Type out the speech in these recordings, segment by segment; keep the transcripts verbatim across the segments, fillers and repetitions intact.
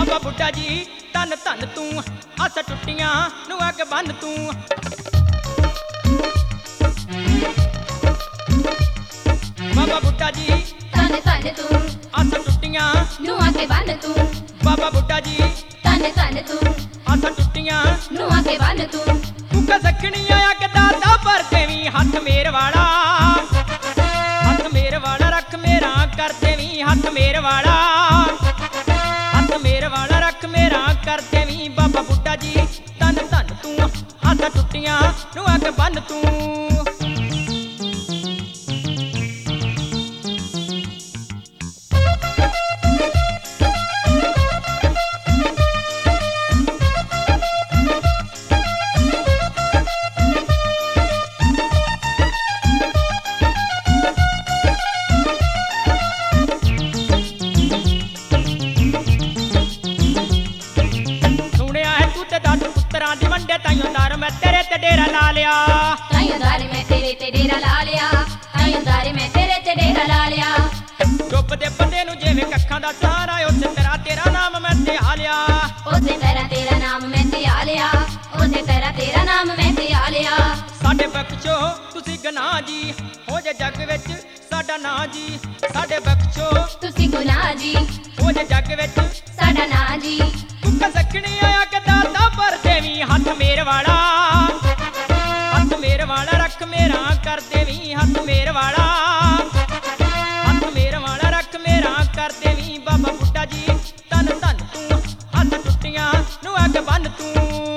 बाबा बुड्ढा जी धन धन तू अस टुटियां नू अग बन तू बाबा बुड्ढा जी धन धन तू अस टुटियां नू अग बन तू बाबा बुड्ढा जी धन धन तू अस टुटियां नू अग बन तू तू कसकनी अग दाता पर देवी हथ मेर वाला हथ मेर वाला रख मेरा कर देवी हथ मेर वाला हथ मेर वाला रख मेरा कर देवी बाबा बुड्ढा जी धन धन तू अस टुटियां नू अग बन तू ताइयों दार मैं तेरे ते डेरा ला लिया ताइयों दार मैं तेरे ते डेरा ला लिया ताइयों दार मैं तेरे ते डेरा ला लिया चुप दे बंदे नु जिवें कखां दा सहारा उसे तेरा तेरा नाम मैं ते आ लिया उसे तेरा तेरा नाम मैं ते आ लिया उसे तेरा तेरा नाम मैं ते आ लिया साडे बख्शो तुसी गुनाह जी हो जे जग विच साडा नां जी साडे बख्शो तुसी गुनाह जी हो जे जग विच साडा नां जी तू कसकनी आया के दाता पर देवी हथ मेर वाला हथ मेर वाला रख मेरा कर देवी हथ मेर वाला हथ मेर वाला रख मेरा कर देवी बाबा बुड्ढा जी धन धन तू हथ टुटियां नू अग बन तू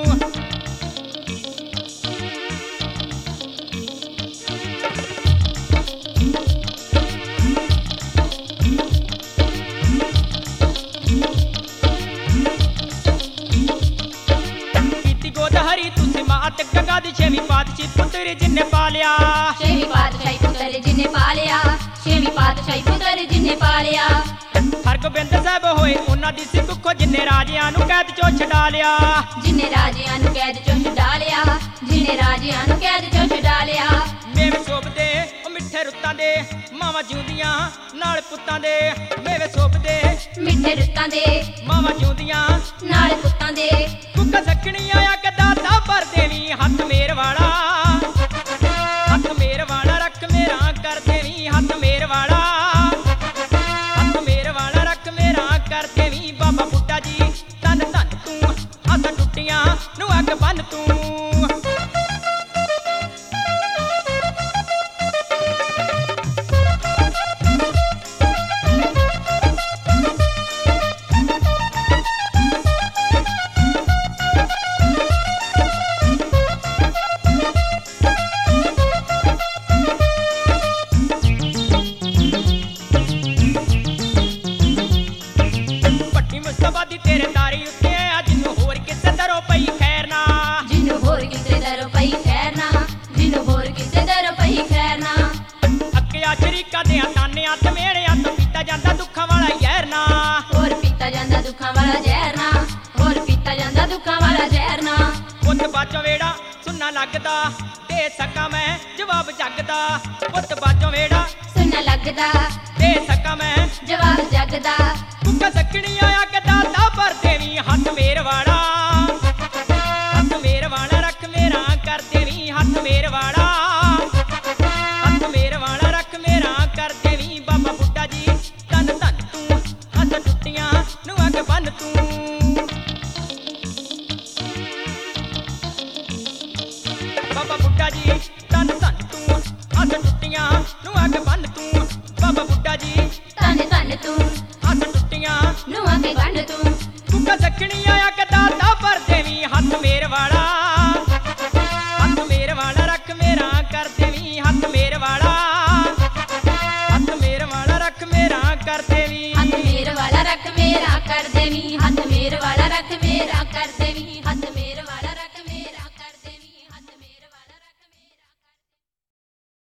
मात गंगा दी छेवीं पातशाही पुत्र जिन्ने पालिया छेवीं पातशाही पुत्र जिन्ने पालिया छेवीं पातशाही पुत्र जिन्ने पालिया हरगोबिंद साहब होए उन्हां दी सिख खो जिन्ने राजियां नू कैद चों छुड़ा लिया जिन्ने राजियां नू कैद चों छुड़ा लिया जिन्ने राजियां नू कैद चों छुड़ा लिया मेवे सोभदे ओ मिठे रुत्तां दे मावां जिउंदियां नाल पुत्तां दे मेवे सोभदे मिठे रुत्तां दे मावां जिउंदियां नाल पुत्तां दे कुक्का सकनी आया के दाता पर देवी हथ मेर वाला हथ मेर वाला रख मेरा कर देवी हथ मेर वाला हथ मेर वाला रख मेरा कर देवी बाबा बुड्ढा जी धन धन तू हथ टुटियां नू अग बन तू तेरे तारी उत्ते जिन्नू होर किसे दरों पई खैरना जिन्नू होर किसे दरों पई खैरना जिन्नू होर किसे दरों पई खैरना अक्किया शरीका दे ताने हथ मेड़िया तो पीता जांदा दुखां वाला जहरना होर पीता जांदा दुखां वाला जहरना होर पीता जांदा दुखां वाला जहरना पुੱਤ बाजों वेड़ा सुनना लगदा दे सका मैं जवाब जगदा पुੱਤ बाजों वेड़ा सुनना लगदा दे सका मैं जवाब जगदा कुक्का सकनी आया के दाता पर देवी हथ मेर वाला हथ मेर वाला रख मेरा कर देवी हथ मेर वाला हथ मेर वाला रख मेरा कर देवी बाबा बुड्ढा जी धन धन तू हथ टुटियां नू अग बन तू बाबा बुड्ढा जी धन धन तू हथ टुटियां नू अग बन तू बाबा बुड्ढा जी धन धन तू हथ टुटियां नू अग बन तू कुक्का सकनी आया के दाता पर देवी हथ मेर वाला हथ मेर वाला रख मेरा कर देवी हथ मेर वाला हथ मेर वाला रख मेरा कर देवी हथ मेर वाला रख मेरा कर देवी